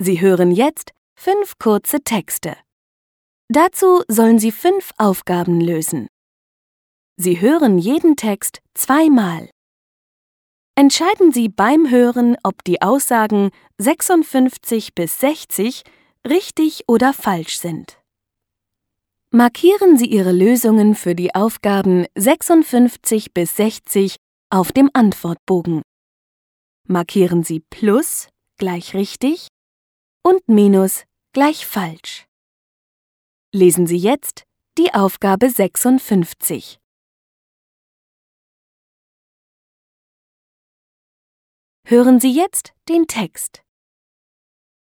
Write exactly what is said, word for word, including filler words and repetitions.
Sie hören jetzt fünf kurze Texte. Dazu sollen Sie fünf Aufgaben lösen. Sie hören jeden Text zweimal. Entscheiden Sie beim Hören, ob die Aussagen sechsundfünfzig bis sechzig richtig oder falsch sind. Markieren Sie Ihre Lösungen für die Aufgaben sechsundfünfzig bis sechzig auf dem Antwortbogen. Markieren Sie Plus gleich richtig und Minus gleich falsch. Lesen Sie jetzt die Aufgabe sechsundfünfzig. Hören Sie jetzt den Text.